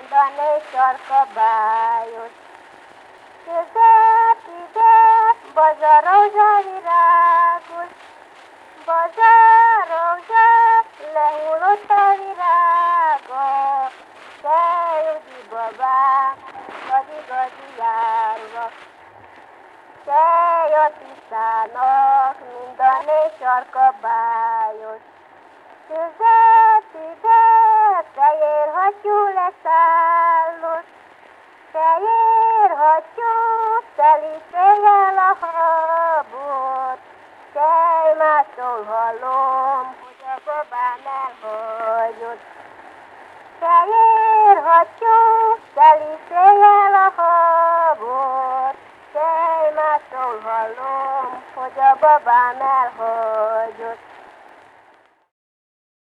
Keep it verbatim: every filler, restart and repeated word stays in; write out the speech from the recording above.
Mindené sarka bájos. Között ide, baza rózsa virágos, baza rózsa, lehullott a virága, te Judi babám, gazi-gazi járva. Te Jatiszának, mindené sarka bájos. Között ide, fehér hattyú leszállott, fehér hattyú, teli fejjel a habot. Tej mástól hallom, hogy a babám elhagyott. Fehér hattyú, teli fejjel a habot. Tej mástól hallom, hogy a babám elhagyott.